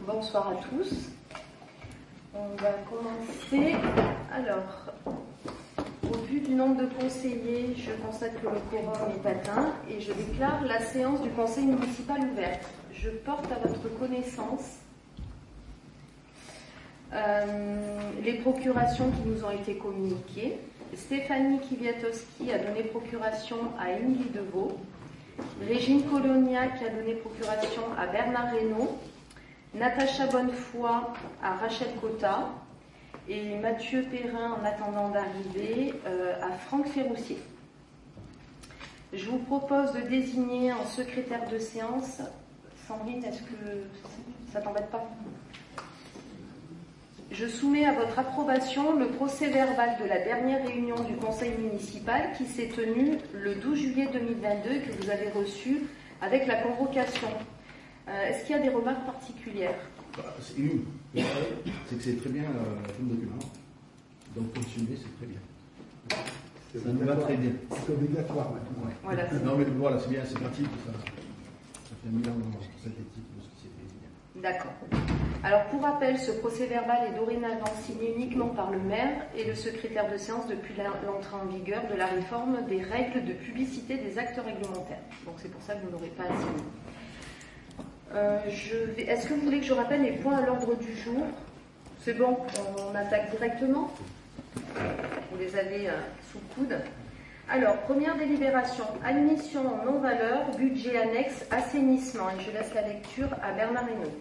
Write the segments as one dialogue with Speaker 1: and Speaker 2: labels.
Speaker 1: Bonsoir à tous. On va commencer. Alors, au vu du nombre de conseillers, je constate que le quorum est atteint et je déclare la séance du conseil municipal ouverte. Je porte à votre connaissance les procurations qui nous ont été communiquées. Stéphanie Kiwiatowski a donné procuration à Émilie Deveau. Régine Colonia qui a donné procuration à Bernard Reynaud. Natacha Bonnefoy à Rachel Cotta. Et Mathieu Perrin, en attendant d'arriver, à Franck Ferroussier. Je vous propose de désigner en secrétaire de séance. Sandrine, est-ce que ça t'embête pas ? Je soumets à votre approbation le procès-verbal de la dernière réunion du conseil municipal qui s'est tenue le 12 juillet 2022 et que vous avez reçu avec la convocation. Est-ce qu'il y a des remarques particulières ?
Speaker 2: C'est une. C'est que c'est très bien comme document. Donc fonctionner, c'est très bien. Ça nous va très bien.
Speaker 3: C'est obligatoire maintenant.
Speaker 2: Ouais.
Speaker 1: Voilà.
Speaker 2: Non mais voilà, c'est bien, c'est pratique. Ça fait 1000 ans synthétique de ce qui s'est fait.
Speaker 1: D'accord. Alors, pour rappel, ce procès-verbal est dorénavant signé uniquement par le maire et le secrétaire de séance depuis l'entrée en vigueur de la réforme des règles de publicité des actes réglementaires. Donc, c'est pour ça que vous n'aurez pas à signer. Est-ce que vous voulez que je rappelle les points à l'ordre du jour ? C'est bon, on attaque directement ? Vous les avez sous le coude. Alors, première délibération, admission en non-valeur, budget annexe, assainissement. Et je laisse la lecture à Bernard Reynaud.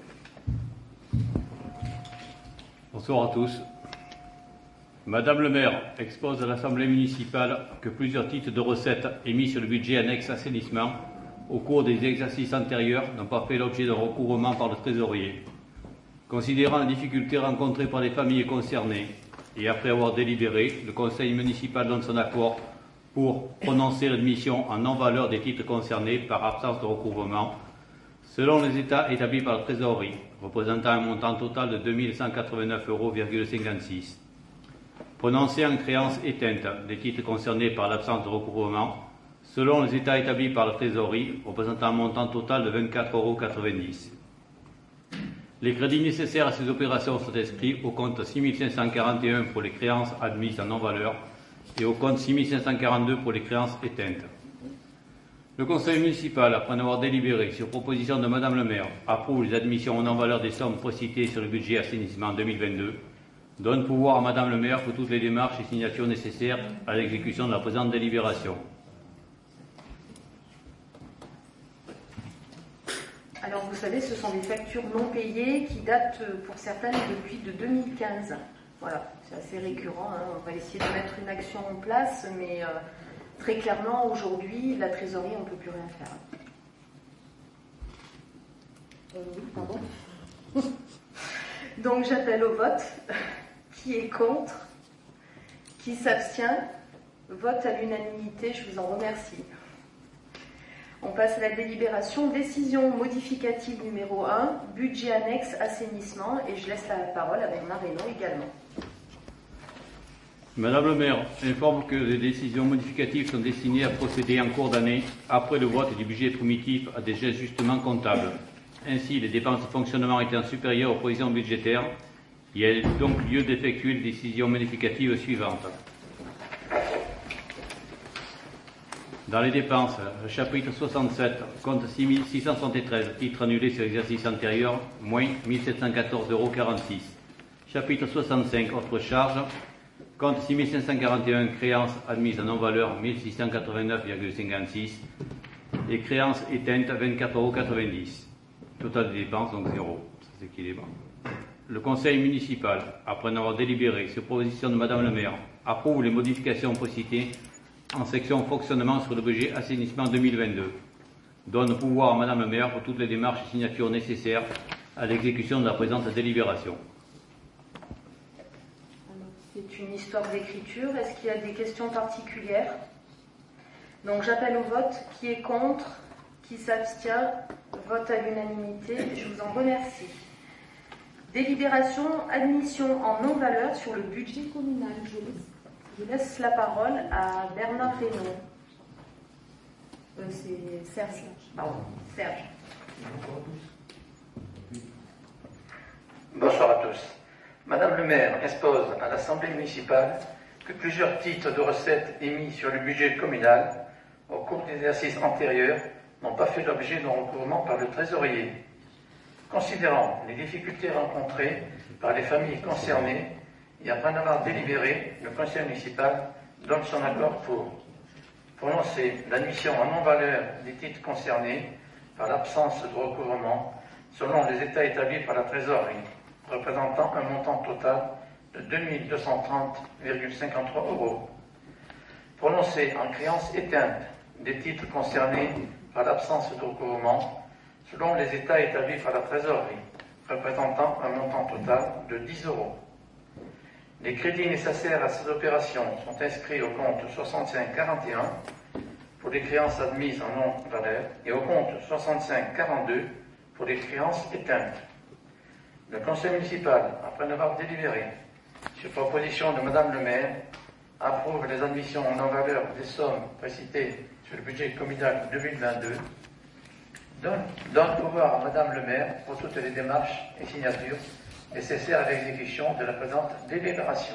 Speaker 4: Bonsoir à tous. Madame le maire expose à l'Assemblée municipale que plusieurs titres de recettes émis sur le budget annexe assainissement au cours des exercices antérieurs n'ont pas fait l'objet d'un recouvrement par le trésorier. Considérant les difficultés rencontrées par les familles concernées et après avoir délibéré, le conseil municipal donne son accord pour prononcer l'admission en non-valeur des titres concernés par absence de recouvrement selon les états établis par la trésorerie, représentant un montant total de 2189,56 €. Prononcer en créance éteinte des titres concernés par l'absence de recouvrement selon les états établis par la trésorerie, représentant un montant total de 24,90 €. Les crédits nécessaires à ces opérations sont inscrits au compte 6541 pour les créances admises en non-valeur et au compte 6542 pour les créances éteintes. Le conseil municipal, après en avoir délibéré sur proposition de Madame le maire, approuve les admissions en non-valeur des sommes précitées sur le budget assainissement 2022, donne pouvoir à Madame le maire pour toutes les démarches et signatures nécessaires à l'exécution de la présente délibération.
Speaker 1: Alors vous savez, ce sont des factures non payées qui datent pour certaines depuis de 2015. Voilà, c'est assez récurrent. Hein. On va essayer de mettre une action en place, mais très clairement, aujourd'hui, la trésorerie, on ne peut plus rien faire. Oui, pardon. Donc j'appelle au vote. Qui est contre ? Qui s'abstient ? Vote à l'unanimité, je vous en remercie. On passe à la délibération. Décision modificative numéro 1, budget annexe assainissement, et je laisse la parole à Bernard Reynaud également.
Speaker 4: Madame le maire informe que les décisions modificatives sont destinées à procéder en cours d'année, après le vote du budget primitif, à des ajustements comptables. Ainsi, les dépenses de fonctionnement étant supérieures aux prévisions budgétaires, il y a donc lieu d'effectuer les décisions modificatives suivantes. Dans les dépenses, le chapitre 67, compte 6673, titres annulés sur l'exercice antérieur, moins 1714,46 €. Chapitre 65, autres charges, compte 6541, créances admises en non-valeur, 1689,56 €. Et créances éteintes, 24,90 €. Total des dépenses, donc 0. C'est équilibre. Le conseil municipal, après en avoir délibéré sur proposition de Madame le maire, approuve les modifications précitées en section fonctionnement sur le budget assainissement 2022. Donne pouvoir à Madame le maire pour toutes les démarches et signatures nécessaires à l'exécution de la présente délibération.
Speaker 1: C'est une histoire d'écriture. Est-ce qu'il y a des questions particulières ? Donc j'appelle au vote. Qui est contre ? Qui s'abstient ? Vote à l'unanimité. Je vous en remercie. Délibération, admission en non-valeur sur le budget communal. Je laisse la parole à Bernard Reynaud. C'est Serge. Pardon, Serge.
Speaker 3: le maire expose à l'Assemblée municipale que plusieurs titres de recettes émis sur le budget communal au cours des exercices antérieurs n'ont pas fait l'objet d'un recouvrement par le trésorier. Considérant les difficultés rencontrées par les familles concernées et après en avoir délibéré, le conseil municipal donne son accord pour prononcer l'admission en non-valeur des titres concernés par l'absence de recouvrement selon les états établis par la trésorerie, représentant un montant total de 2 230,53 €. Prononcer en créance éteinte des titres concernés par l'absence de recouvrement selon les états établis par la trésorerie, représentant un montant total de 10 €. Les crédits nécessaires à ces opérations sont inscrits au compte 6541 pour les créances admises en non-valeur et au compte 6542 pour les créances éteintes. Le conseil municipal, après en avoir délibéré, sur proposition de Madame le maire, approuve les admissions en non-valeur des sommes précitées sur le budget communal 2022, donne pouvoir à Madame le maire pour toutes les démarches et signatures nécessaires à l'exécution de la présente délibération.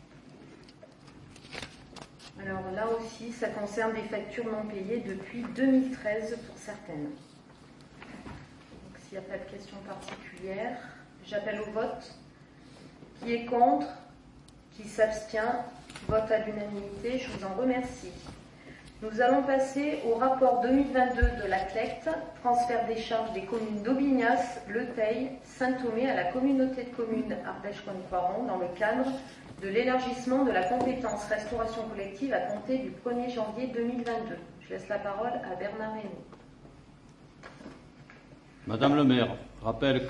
Speaker 1: Alors là aussi, ça concerne des factures non payées depuis 2013 pour certaines. Donc s'il n'y a pas de questions particulières, j'appelle au vote. Qui est contre? Qui s'abstient? Vote à l'unanimité, je vous en remercie. Nous allons passer au rapport 2022 de la CLECT, transfert des charges des communes d'Aubignas, Le Teil, Saint-Thomé à la communauté de communes Ardèche-Rhône-Coiron dans le cadre de l'élargissement de la compétence restauration collective à compter du 1er janvier 2022. Je laisse la parole à Bernard Reynaud.
Speaker 4: Madame le maire rappelle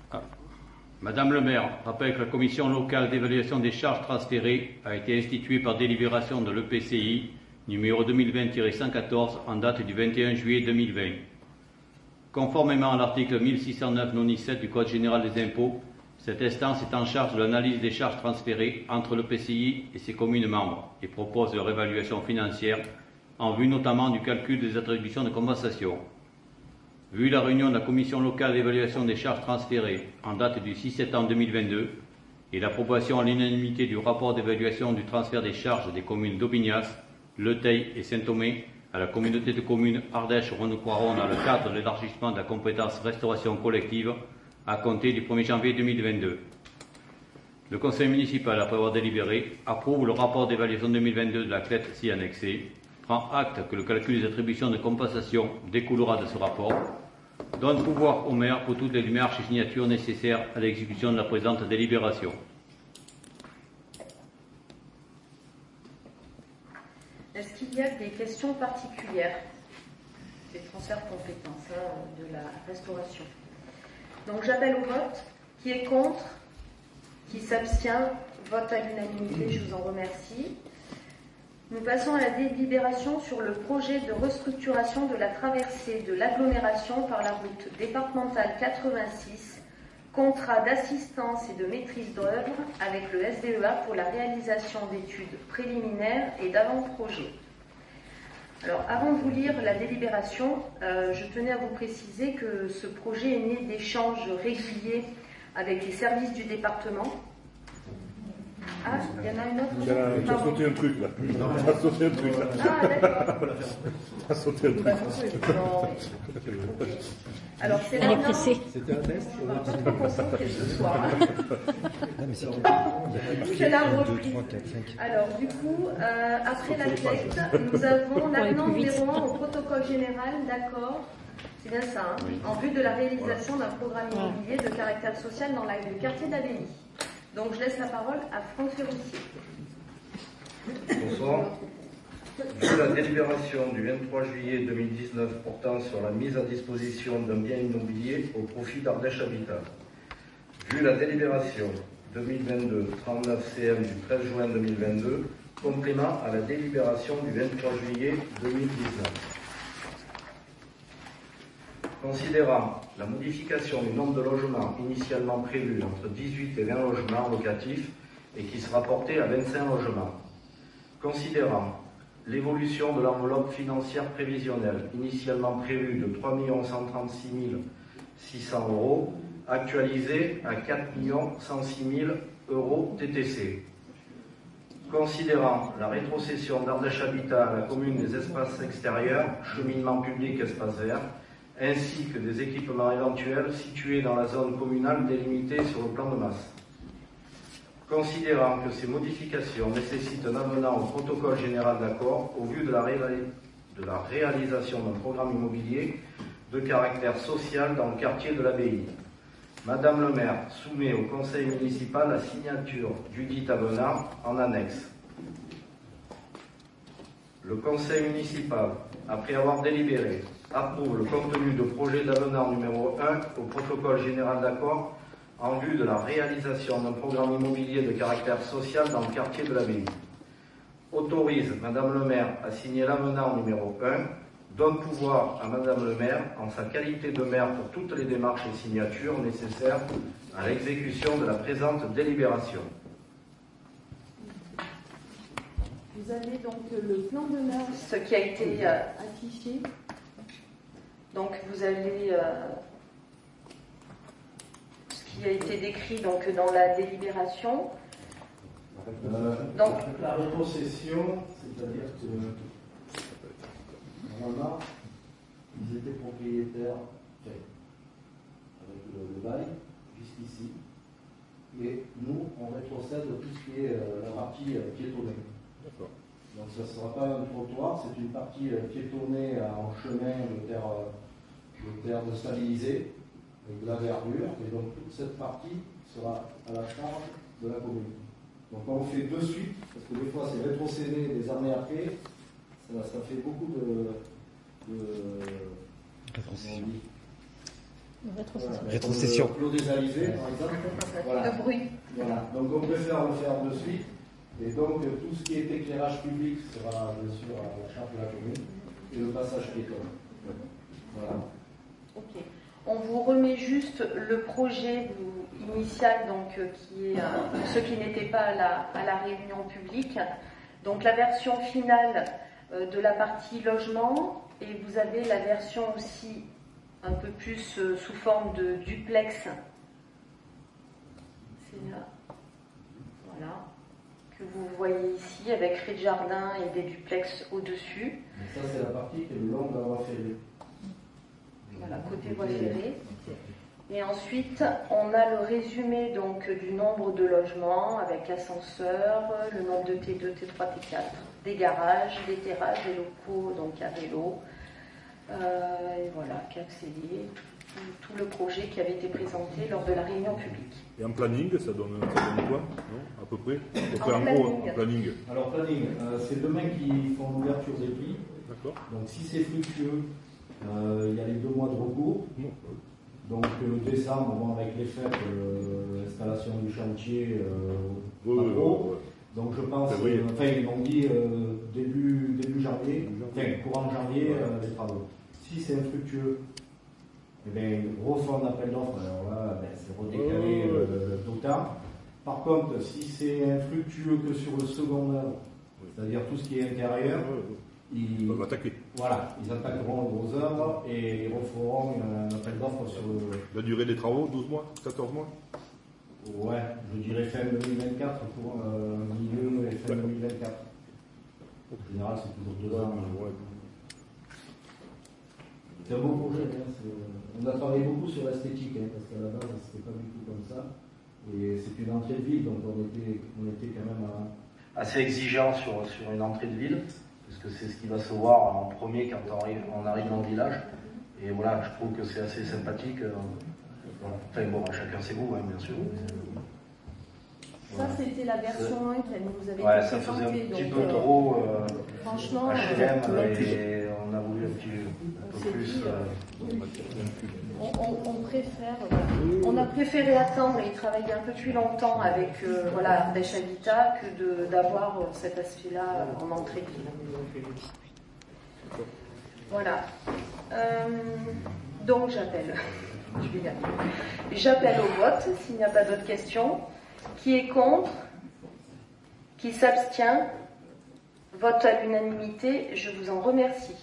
Speaker 4: que la commission locale d'évaluation des charges transférées a été instituée par délibération de l'EPCI numéro 2020-114 en date du 21 juillet 2020. Conformément à l'article 1609 non-17 du Code général des impôts, cette instance est en charge de l'analyse des charges transférées entre l'EPCI et ses communes membres et propose leur évaluation financière en vue notamment du calcul des attributions de compensation. Vu la réunion de la commission locale d'évaluation des charges transférées en date du 6 septembre 2022 et l'approbation à l'unanimité du rapport d'évaluation du transfert des charges des communes d'Aubignas, Le Teil et Saint-Thomé à la communauté de communes Ardèche-Rhône-Coiron dans le cadre de l'élargissement de la compétence restauration collective à compter du 1er janvier 2022. Le conseil municipal, après avoir délibéré, approuve le rapport d'évaluation 2022 de la CLECT ci annexé, prend acte que le calcul des attributions de compensation découlera de ce rapport, donne pouvoir au maire pour toutes les démarches et signatures nécessaires à l'exécution de la présente délibération.
Speaker 1: Est-ce qu'il y a des questions particulières des transferts de compétences de la restauration? Donc j'appelle au vote. Qui est contre? Qui s'abstient? Vote à l'unanimité, je vous en remercie. Nous passons à la délibération sur le projet de restructuration de la traversée de l'agglomération par la route départementale 86, contrat d'assistance et de maîtrise d'œuvre avec le SDEA pour la réalisation d'études préliminaires et d'avant-projet. Alors, avant de vous lire la délibération, je tenais à vous préciser que ce projet est né d'échanges réguliers avec les services du département. Ah, il y en a une autre.
Speaker 2: Tu as sauté un truc là. Tu as sauté un truc là.
Speaker 1: Ah, d'accord.
Speaker 2: Tu as sauté un truc.
Speaker 1: Alors, c'est la norme.
Speaker 2: C'était un test.
Speaker 1: On va pas trop concentrer ce soir. C'est la reprise. Alors, du coup, après la CLECT, nous avons l'avenant numéro 1 au protocole général d'accord. C'est bien ça, hein, en vue de la réalisation d'un programme immobilier de caractère social dans le quartier d'Abelly. Donc, je laisse la parole à Franck Ferrussier.
Speaker 5: Bonsoir. Vu la délibération du 23 juillet 2019 portant sur la mise à disposition d'un bien immobilier au profit d'Ardèche Habitat, vu la délibération 2022-39 CM du 13 juin 2022, complément à la délibération du 23 juillet 2019. Considérant la modification du nombre de logements initialement prévu entre 18 et 20 logements locatifs et qui sera porté à 25 logements. Considérant l'évolution de l'enveloppe financière prévisionnelle initialement prévue de 3 136 600 €, actualisée à 4 106 euros TTC. Considérant la rétrocession d'Ardèche Habitat à la commune des espaces extérieurs, cheminement public, espace vert, ainsi que des équipements éventuels situés dans la zone communale délimitée sur le plan de masse. Considérant que ces modifications nécessitent un avenant au protocole général d'accord au vu de la réalisation d'un programme immobilier de caractère social dans le quartier de l'Abbaye, Madame le maire soumet au conseil municipal la signature du dit avenant en annexe. Le conseil municipal, après avoir délibéré, approuve le contenu de projet d'avenant numéro 1 au protocole général d'accord en vue de la réalisation d'un programme immobilier de caractère social dans le quartier de l'Abbaye. Autorise Madame le maire à signer l'avenant numéro 1, donne pouvoir à Madame le maire, en sa qualité de maire, pour toutes les démarches et signatures nécessaires à l'exécution de la présente délibération.
Speaker 1: Vous avez donc le plan de maire, ce qui a été affiché. Donc vous avez ce qui a été décrit donc, dans la délibération.
Speaker 2: Donc la rétrocession, c'est-à-dire que normalement, ils étaient propriétaires avec le bail jusqu'ici, et nous, on rétrocède tout ce qui est la partie piétonnée.
Speaker 6: D'accord.
Speaker 2: Donc ça ne sera pas un trottoir, c'est une partie piétonnée en chemin de terre stabilisée, avec de la verdure, et donc toute cette partie sera à la charge de la commune. Donc on fait de suite, parce que des fois c'est rétrocédé des années après, ça fait beaucoup de
Speaker 7: rétrocession.
Speaker 2: Clodésalisé, par exemple. Voilà.
Speaker 1: De bruit.
Speaker 2: Voilà. Donc on préfère le faire de suite. Et donc tout ce qui est éclairage public sera bien sûr à la charge de la commune. Et le passage piéton. Voilà.
Speaker 1: Ok. On vous remet juste le projet initial, donc, qui est pour ceux qui n'étaient pas à la réunion publique. Donc la version finale de la partie logement, et vous avez la version aussi un peu plus sous forme de duplex. C'est là. Voilà. Que vous voyez ici avec rez-de-jardin et des duplex au-dessus.
Speaker 2: Ça c'est la partie qui est le long de la voie ferrée.
Speaker 1: Voilà, côté voie ferrée. Et ensuite, on a le résumé donc du nombre de logements avec ascenseur, le nombre de T2, T3, T4, des garages, des terrasses, des locaux donc à vélo, et voilà, CACCELIER, tout le projet qui avait été présenté lors de la réunion publique.
Speaker 6: Et en planning, ça donne quoi, non, à peu près
Speaker 1: En
Speaker 6: gros, en planning.
Speaker 2: Alors planning, c'est demain qui font l'ouverture des prix.
Speaker 6: D'accord.
Speaker 2: Donc si c'est fructueux, il y a les 2 mois de recours. Donc décembre, bon, avec les fêtes, l'installation du chantier, pas trop. Donc je pense, ils m'ont dit début janvier, courant janvier, les travaux. Si c'est infructueux, eh bien, refont l'appel d'offres, alors là, c'est redécalé tout le temps. Par contre, si c'est infructueux que sur le second œuvre, c'est-à-dire tout ce qui est intérieur, ils attaqueront les gros œuvres et ils referont un appel d'offres sur
Speaker 6: la durée des travaux, 12 mois, 14 mois.
Speaker 2: Ouais, je dirais fin 2024 pour milieu et fin 2024. En général, c'est toujours 2 ans. C'est un beau projet. On a travaillé beaucoup sur l'esthétique, parce qu'à la base, c'était pas du tout comme ça. Et c'est une entrée de ville, donc on était quand même
Speaker 5: assez exigeant sur une entrée de ville, parce que c'est ce qui va se voir en premier quand on arrive dans le village. Et voilà, je trouve que c'est assez sympathique. Voilà. Enfin bon, chacun ses goûts, bien sûr.
Speaker 1: Ça, c'était la version 1 qui nous avait été
Speaker 5: ça faisait un petit
Speaker 1: donc,
Speaker 5: peu trop
Speaker 1: franchement,
Speaker 5: HLM, et on a voulu un peu plus.
Speaker 1: On préfère. On a préféré attendre et travailler un peu plus longtemps avec Ardèche Habitat que d'avoir cet aspect-là en entrée de ville. Voilà. Donc j'appelle. J'appelle au vote s'il n'y a pas d'autres questions. Qui est contre? Qui s'abstient? Vote à l'unanimité. Je vous en remercie.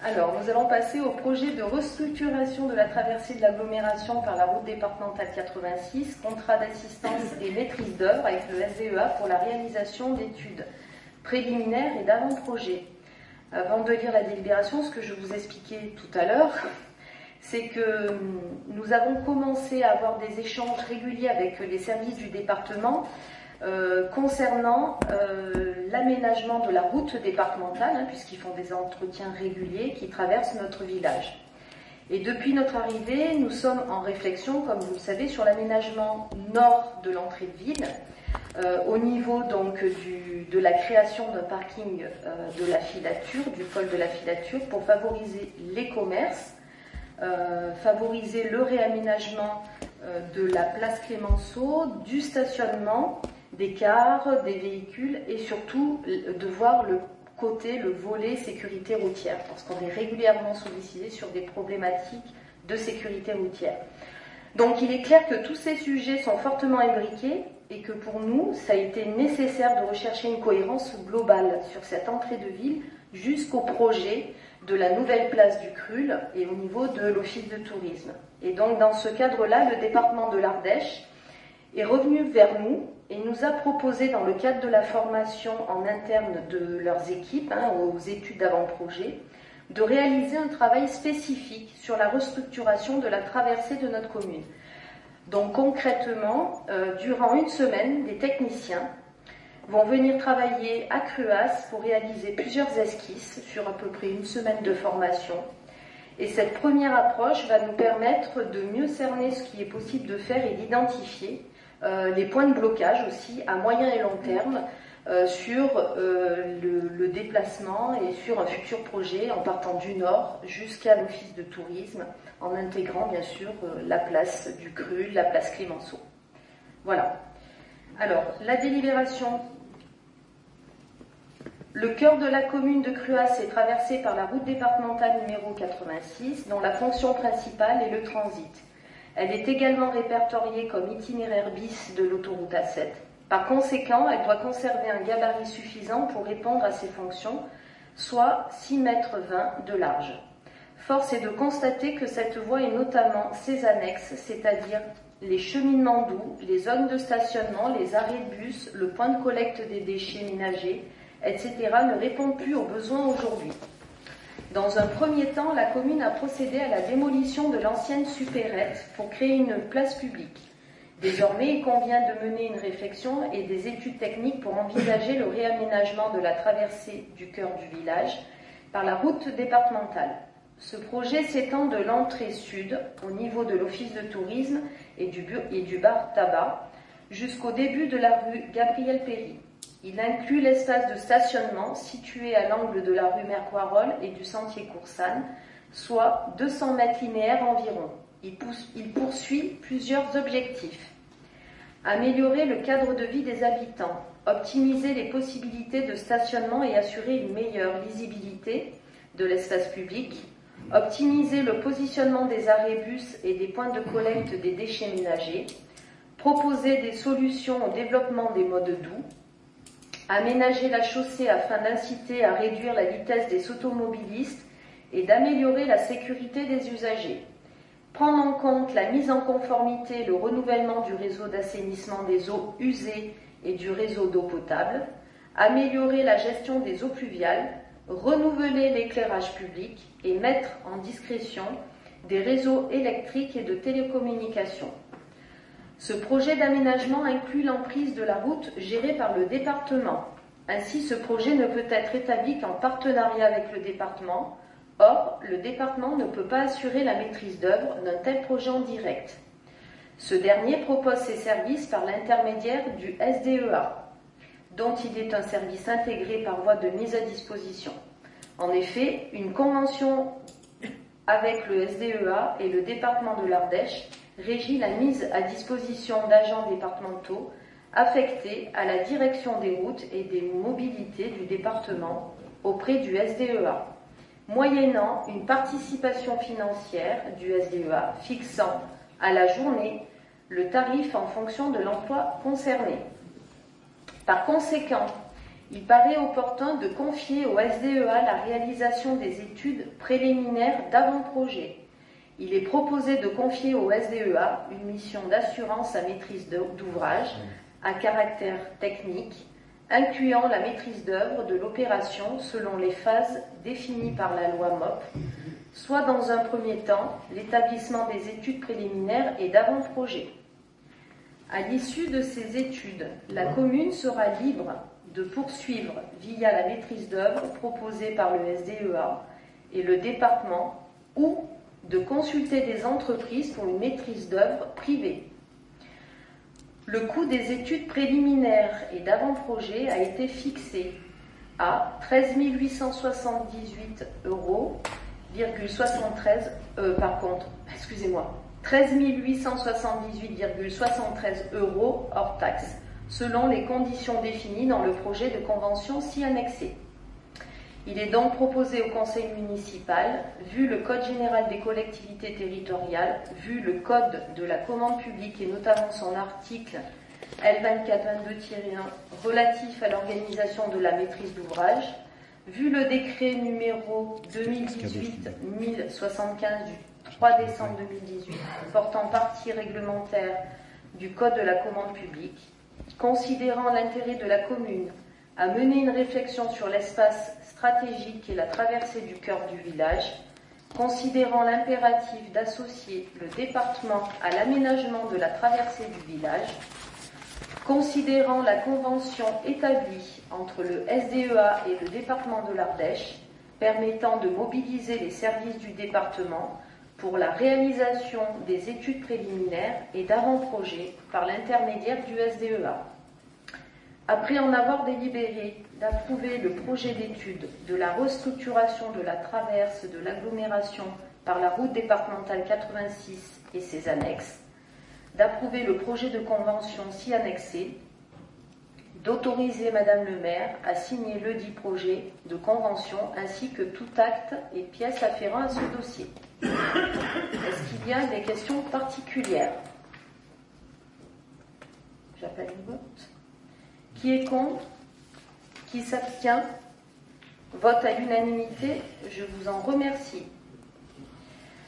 Speaker 1: Alors, nous allons passer au projet de restructuration de la traversée de l'agglomération par la route départementale 86, contrat d'assistance et maîtrise d'œuvre avec le SDEA pour la réalisation d'études préliminaires et d'avant-projet. Avant de lire la délibération, ce que je vous expliquais tout à l'heure, c'est que nous avons commencé à avoir des échanges réguliers avec les services du département concernant l'aménagement de la route départementale, puisqu'ils font des entretiens réguliers qui traversent notre village. Et depuis notre arrivée, nous sommes en réflexion, comme vous le savez, sur l'aménagement nord de l'entrée de ville, au niveau donc de la création d'un parking de la filature, du pôle de la filature, pour favoriser les commerces, favoriser le réaménagement de la place Clémenceau, du stationnement, des cars, des véhicules et surtout de voir le côté, le volet sécurité routière, parce qu'on est régulièrement sollicité sur des problématiques de sécurité routière. Donc il est clair que tous ces sujets sont fortement imbriqués et que pour nous, ça a été nécessaire de rechercher une cohérence globale sur cette entrée de ville jusqu'au projet de la nouvelle place du Crul et au niveau de l'office de tourisme. Et donc dans ce cadre-là, le département de l'Ardèche est revenu vers nous et nous a proposé, dans le cadre de la formation en interne de leurs équipes, aux études d'avant-projet, de réaliser un travail spécifique sur la restructuration de la traversée de notre commune. Donc concrètement, durant une semaine, des techniciens vont venir travailler à Cruas pour réaliser plusieurs esquisses sur à peu près une semaine de formation. Et cette première approche va nous permettre de mieux cerner ce qui est possible de faire et d'identifier les points de blocage aussi à moyen et long terme sur le déplacement et sur un futur projet en partant du nord jusqu'à l'office de tourisme, en intégrant bien sûr la place du Crul, la place Clémenceau. Voilà. Alors, la délibération. Le cœur de la commune de Cruas est traversé par la route départementale numéro 86, dont la fonction principale est le transit. Elle est également répertoriée comme itinéraire bis de l'autoroute A7. Par conséquent, elle doit conserver un gabarit suffisant pour répondre à ses fonctions, soit 6,20 mètres de large. Force est de constater que cette voie et notamment ses annexes, c'est-à-dire les cheminements doux, les zones de stationnement, les arrêts de bus, le point de collecte des déchets ménagers, etc. ne répondent plus aux besoins aujourd'hui. Dans un premier temps, la commune a procédé à la démolition de l'ancienne supérette pour créer une place publique. Désormais, il convient de mener une réflexion et des études techniques pour envisager le réaménagement de la traversée du cœur du village par la route départementale. Ce projet s'étend de l'entrée sud, au niveau de l'office de tourisme et du bar tabac, jusqu'au début de la rue Gabriel-Péry. Il inclut l'espace de stationnement situé à l'angle de la rue Mercoirol et du sentier Coursane, soit 200 mètres linéaires environ. Il poursuit plusieurs objectifs. Améliorer le cadre de vie des habitants, optimiser les possibilités de stationnement et assurer une meilleure lisibilité de l'espace public, optimiser le positionnement des arrêts bus et des points de collecte des déchets ménagers, proposer des solutions au développement des modes doux, aménager la chaussée afin d'inciter à réduire la vitesse des automobilistes et d'améliorer la sécurité des usagers, prendre en compte la mise en conformité et le renouvellement du réseau d'assainissement des eaux usées et du réseau d'eau potable, améliorer la gestion des eaux pluviales, renouveler l'éclairage public et mettre en discrétion des réseaux électriques et de télécommunications. Ce projet d'aménagement inclut l'emprise de la route gérée par le département. Ainsi, ce projet ne peut être établi qu'en partenariat avec le département. Or, le département ne peut pas assurer la maîtrise d'œuvre d'un tel projet en direct. Ce dernier propose ses services par l'intermédiaire du SDEA, dont il est un service intégré par voie de mise à disposition. En effet, une convention avec le SDEA et le département de l'Ardèche régit la mise à disposition d'agents départementaux affectés à la direction des routes et des mobilités du département auprès du SDEA, moyennant une participation financière du SDEA fixant à la journée le tarif en fonction de l'emploi concerné. Par conséquent, il paraît opportun de confier au SDEA la réalisation des études préliminaires d'avant-projet. Il est proposé de confier au SDEA une mission d'assurance à maîtrise d'ouvrage à caractère technique, incluant la maîtrise d'œuvre de l'opération selon les phases définies par la loi MOP, soit dans un premier temps l'établissement des études préliminaires et d'avant-projet. À l'issue de ces études, la commune sera libre de poursuivre via la maîtrise d'œuvre proposée par le SDEA et le département ou de consulter des entreprises pour une maîtrise d'œuvre privée. Le coût des études préliminaires et d'avant-projet a été fixé à 13 878 €, 13 878,73 € hors taxe, selon les conditions définies dans le projet de convention ci annexé. Il est donc proposé au conseil municipal, vu le Code général des collectivités territoriales, vu le Code de la commande publique et notamment son article L2422-1 relatif à l'organisation de la maîtrise d'ouvrage, vu le décret numéro 2018-1075 du 3 décembre 2018 portant partie réglementaire du Code de la commande publique, considérant l'intérêt de la commune à mener une réflexion sur l'espace stratégique et la traversée du cœur du village, considérant l'impératif d'associer le département à l'aménagement de la traversée du village, considérant la convention établie entre le SDEA et le département de l'Ardèche, permettant de mobiliser les services du département pour la réalisation des études préliminaires et d'avant-projet par l'intermédiaire du SDEA. Après en avoir délibéré d'approuver le projet d'étude de la restructuration de la traverse de l'agglomération par la route départementale 86 et ses annexes, d'approuver le projet de convention ci annexé, d'autoriser Madame le maire à signer ledit projet de convention ainsi que tout acte et pièce afférent à ce dossier. Est-ce qu'il y a des questions particulières? J'appelle le vote. Qui est contre? Qui s'abstient? Vote à l'unanimité, je vous en remercie.